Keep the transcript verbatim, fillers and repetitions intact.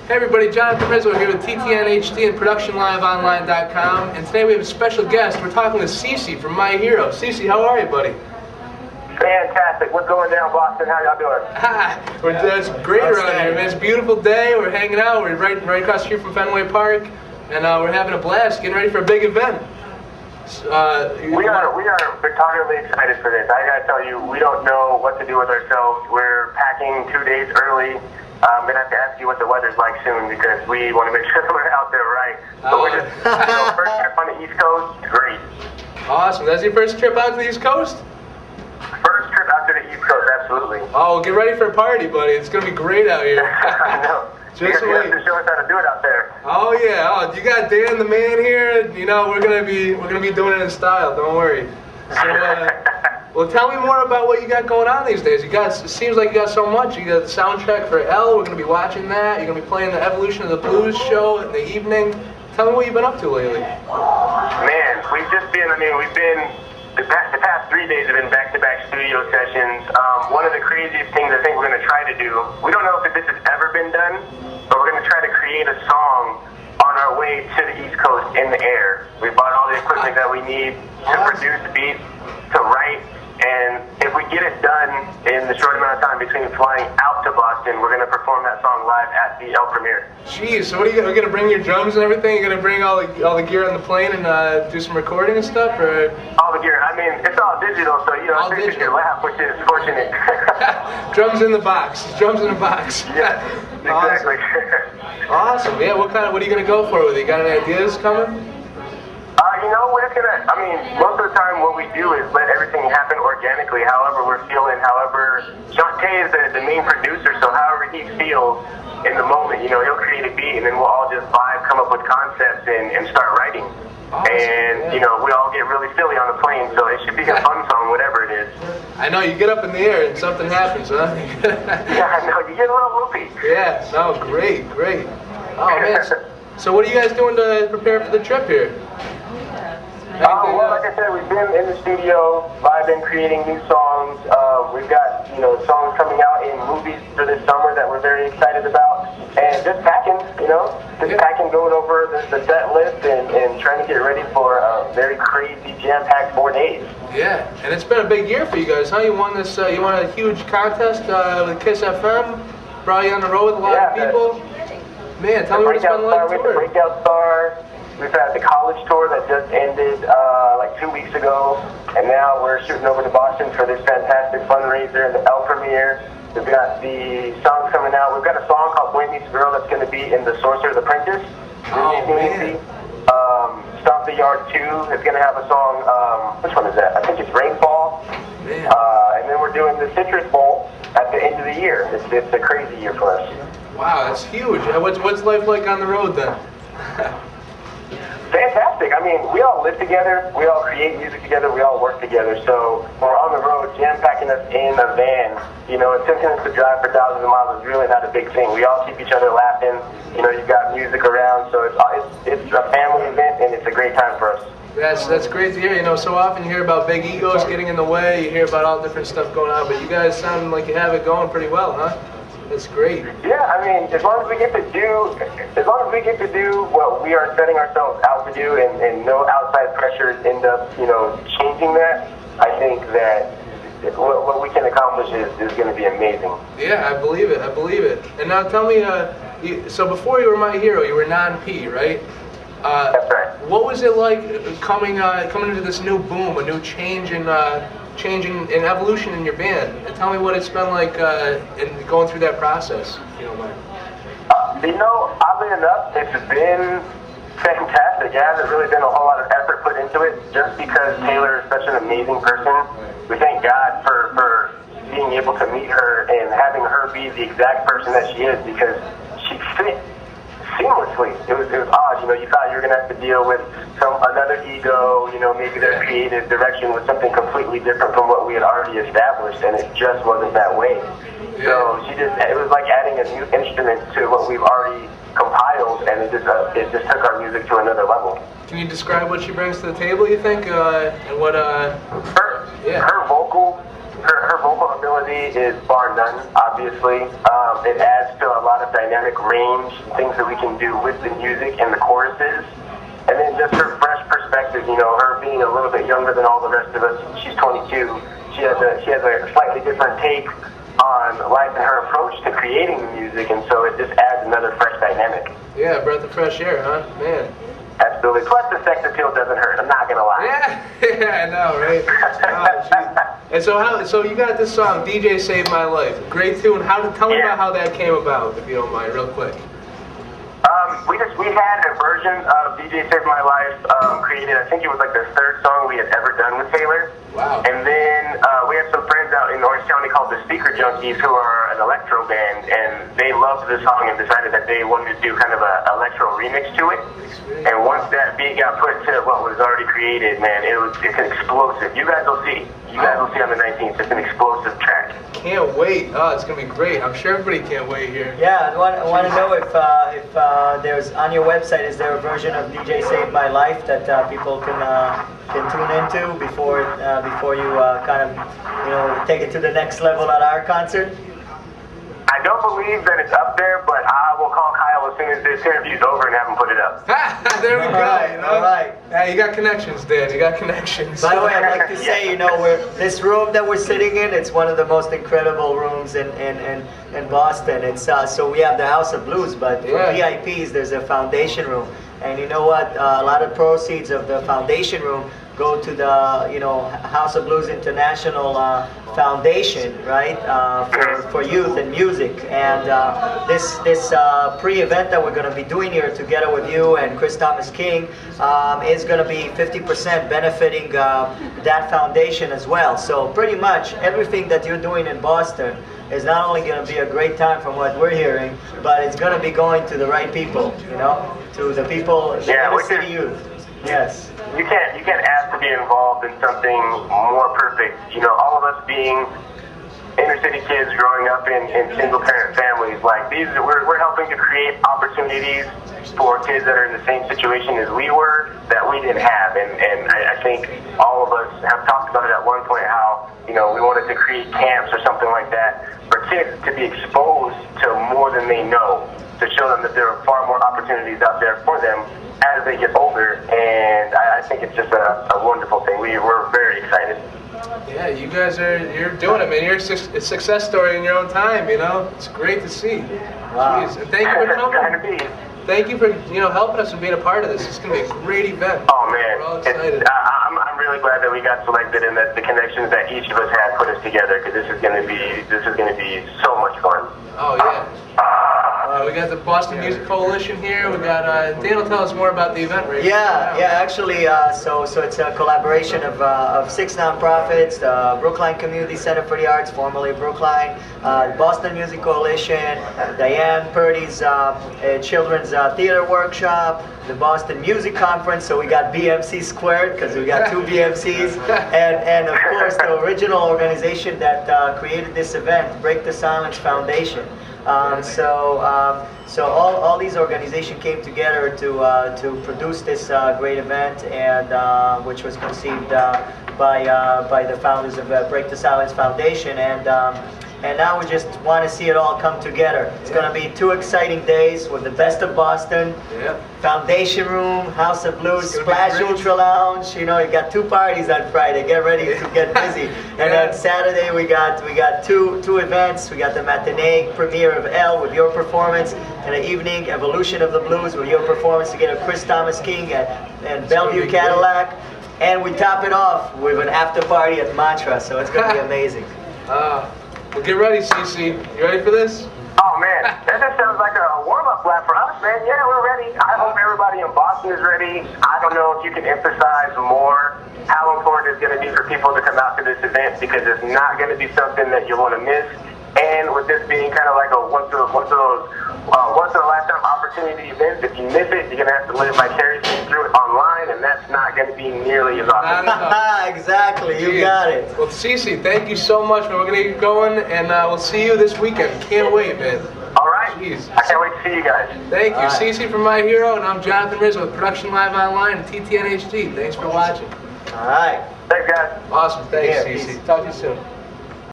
Hey everybody, Jonathan Rizzo here with T T N H D and Production Live Online dot com, and today we have a special guest. We're talking with Cece from My Hero. Cece, how are you, buddy? Fantastic. What's going down, Boston? How y'all doing? Ha! We're, it's great around here, man. It's a beautiful day. We're hanging out. We're right, right across the street from Fenway Park, and uh, we're having a blast, getting ready for a big event. Uh, we are we are retardedly excited for this. I gotta tell you, we don't know what to do with ourselves. We're packing two days early. I'm gonna have to ask you what the weather's like soon because we want to make sure we're out there right. But we're just, you know, first trip on the East Coast, great. Awesome. That's your first trip out to the East Coast? First trip out to the East Coast, absolutely. Oh, well, get ready for a party, buddy. It's gonna be great out here. I know. Just you wait. have to show us how to do it out there. Oh yeah. Oh, you got Dan the man here. You know we're gonna be we're gonna be doing it in style. Don't worry. So, uh, well, tell me more about what you got going on these days. You got, it seems like you got so much. You got the soundtrack for Elle. We're going to be watching that. You're going to be playing the Evolution of the Blues show in the evening. Tell me what you've been up to lately. Man, we've just been, I mean, we've been, the past, the past three days have been back-to-back studio sessions. Um, one of the craziest things I think we're going to try to do, we don't know if this has ever been done, but we're going to try to create a song on our way to the East Coast in the air. We bought all the equipment that we need to produce beats, to write, and if we get it done in the short amount of time between flying out to Boston, we're going to perform that song live at the Elle premiere. Jeez, so what are you going to bring your drums and everything? You're going to bring all the all the gear on the plane and uh, do some recording and stuff, or? All the gear. I mean, it's all digital, so you know, all it's digital. your lap, which is fortunate. Drums in the box. Drums in the box. Yeah, exactly. Awesome. Yeah. What kind of? What are you going to go for with it? You got any ideas coming? Uh, you know, we're just gonna, I mean, most of the time what we do is let everything happen organically, however we're feeling, however, Shantae is the, the main producer, so however he feels in the moment, you know, he'll create a beat and then we'll all just vibe, come up with concepts and, and start writing. Awesome, and, yeah. You know, we all get really silly on the plane, so it should be a fun song, whatever it is. I know, you get up in the air and something happens, huh? Yeah, I know, you get a little loopy. Yeah, no, great, great. Oh, man. So what are you guys doing to prepare for the trip here? Um, well, like I said, we've been in the studio, vibing, creating new songs. Uh, we've got, you know, songs coming out in movies for this summer that we're very excited about. And just packing, you know, just yeah. packing, going over the, the set list and, and trying to get ready for a very crazy, jam-packed four days. Yeah, and it's been a big year for you guys, huh? You won this, uh, you won a huge contest uh, with Kiss F M, brought you on the road with a lot yeah, of people. The, Man, tell me what it's been like to tour. The Breakout Star. We've had the college tour that just ended uh, like two weeks ago, and now we're shooting over to Boston for this fantastic fundraiser and the Elle premiere. We've got the songs coming out. We've got a song called Boy Meets Girl that's going to be in The Sorcerer's Apprentice. Oh, man. Um, Stomp the Yard two is going to have a song, um, which one is that? I think it's Rainfall. Man. Uh, and then we're doing the Citrus Bowl at the end of the year. It's, it's a crazy year for us. Wow, that's huge. What's, what's life like on the road then? Fantastic. I mean, we all live together, we all create music together, we all work together. So when we're on the road, jam-packing us in a van, you know, attempting us to drive for thousands of miles is really not a big thing. We all keep each other laughing. You know, you've got music around, so it's, it's, it's a family event, and it's a great time for us. That's, that's great to hear. You know, so often you hear about big egos getting in the way, you hear about all different stuff going on, but you guys sound like you have it going pretty well, huh? That's great. Yeah, I mean, as long as we get to do, as long as we get to do what we are setting ourselves out to do, and, and no outside pressures end up, you know, changing that, I think that what, what we can accomplish is, is going to be amazing. Yeah, I believe it. I believe it. And now tell me, uh, you, so before you were My Hero, you were Non-P, right? Uh, That's right. What was it like coming uh, coming into this new boom, a new change in uh, changing in evolution in your band? And tell me what it's been like uh, in going through that process, if you don't mind. Uh, you know, oddly enough, it's been fantastic. It hasn't really been a whole lot of effort put into it, just because Taylor is such an amazing person. We thank God for, for being able to meet her and having her be the exact person that she is, because she fit seamlessly. It was, it was odd, you know, you thought you were going to have to deal with some another ego, you know, maybe their creative direction was something completely different from what we had already established, and it just wasn't that way. So she just, it was like adding a new instrument to what we've already compiled, and it just, uh, it just took our music to another level. Can you describe what she brings to the table, you think, uh, and what, uh... Her, yeah. her vocal her, her vocal ability is bar none, obviously. Um, it adds to a lot of dynamic range, things that we can do with the music and the choruses. And then just her fresh perspective, you know, her being a little bit younger than all the rest of us. She's twenty-two. She has a she has a slightly different take on life and her approach to creating the music, and so it just adds another fresh dynamic. Yeah, breath of fresh air, huh? Man. Absolutely. Plus, the sex appeal doesn't hurt. I'm not gonna lie. Yeah, yeah, I know, right? Oh, and so, how? So you got this song, D J Saved My Life. Great tune. How? To, tell me Yeah. about how that came about, if you don't mind, real quick. Um, we just we had a version of D J Saved My Life um, created. I think it was like the third song we had ever done with Taylor. Wow. And then uh, we have some friends out in Orange County called the Speaker Junkies, who are an electro band, and they loved the song and decided that they wanted to do kind of a electro remix to it. And once that beat got put to what was already created, man, it was it's an explosive. You guys will see. You guys will see on the nineteenth. It's an explosive track. Can't wait. Oh, it's gonna be great. I'm sure everybody can't wait here. Yeah, I want, I want to know if uh, if uh, there's on your website, is there a version of D J Saved My Life that uh, people can uh, can tune into before uh, before you uh, kind of you know take it to the next level at our concert? I don't believe that it's up there, but I will call Kyle as soon as this interview's over and have him put it up. There we All go. right, You know? all right. Hey, you got connections, Dan. You got connections. By the way, I'd like to say, you know, we're, this room that we're sitting in, it's one of the most incredible rooms in, in, in, in Boston. It's uh, so we have the House of Blues, but for Yeah. V I Ps, there's a foundation room. And you know what? Uh, a lot of proceeds of the foundation room go to the, you know, House of Blues International uh, Foundation, right, uh, for, for youth and music. And uh, this this uh, pre-event that we're going to be doing here together with you and Chris Thomas King um, is going to be fifty percent benefiting uh, that foundation as well. So pretty much everything that you're doing in Boston is not only going to be a great time from what we're hearing, but it's going to be going to the right people, you know, to the people, the Yeah, inner which city is- youth. Yes. You can't you can't ask to be involved in something more perfect. You know, all of us being inner city kids growing up in, in single parent families, like these, we're we're helping to create opportunities for kids that are in the same situation as we were that we didn't have. And and I, I think all of us have talked about it at one point, how you know we wanted to create camps or something like that for kids to be exposed to more than they know, to show them that there are far more opportunities out there for them as they get older, and I, I think it's just a, a wonderful thing. We, we're very excited. Yeah, you guys are, you're doing it, man. You're a suc- a success story in your own time, you know? It's great to see. Wow. Jeez. And thank you for Kind of coming. be. Thank you for, you know, helping us and being a part of this. It's going to be a great event. Oh We're all man, excited. it's, I, I'm, I'm really glad that we got selected and that the connections that each of us had put us together, because this is going to be this is going to be so much fun. Oh, yeah. Uh, we got the Boston Music Coalition here. We got, uh, Dan will tell us more about the event right Yeah, now. yeah. Actually, uh, so so it's a collaboration of, uh, of six nonprofits: the Brookline Community Center for the Arts, formerly Brookline, uh, the Boston Music Coalition, Diane Purdy's uh, uh, Children's uh, Theater Workshop, the Boston Music Conference. So we got B M C squared because we got two B M Cs, and and of course the original organization that uh, created this event, Break the Silence Foundation. Um, so, um, so all, all these organizations came together to uh, to produce this uh, great event, and uh, which was conceived uh, by uh, by the founders of uh, Break the Silence Foundation, and um, and now we just want to see it all come together. It's going to be two exciting days with the best of Boston. Yeah. Foundation Room, House of Blues, It's gonna be Splash great. Ultra Lounge. You know, you got two parties on Friday. Get ready to get busy. And Yeah. then Saturday we got we got two two events. We got the matinee premiere of Elle with your performance, and the evening Evolution of the Blues with your performance together, Chris Thomas King and, and Bellevue be great. Cadillac. And we top it off with an after party at Mantra. So it's gonna be amazing. Uh, well, get ready, Cece. You ready for this? Oh man, that just sounds like a warm-up lap for us, man. Yeah, we're ready. I hope everybody in Boston is ready. I don't know if you can emphasize more how important it's going to be for people to come out to this event, because it's not going to be something that you want to miss. And with this being kind of like a once of once of those uh, once in a lifetime opportunity events, if you miss it, you're going to have to live vicariously through it online, and that's not going to be nearly as awesome. Not enough. Exactly, you Jeez. got it. Well, Cece, thank you so much, man. We're going to get going, and uh, we'll see you this weekend. Can't wait, man. All right, Jeez. I can't wait to see you guys. Thank you. All right. Cece from My Hero, and I'm Jonathan Rizzo with Production Live Online and T T N H D. Thanks for watching. All right. Thanks, guys. Awesome. Thanks, Yeah, Cece. peace. Talk to you soon.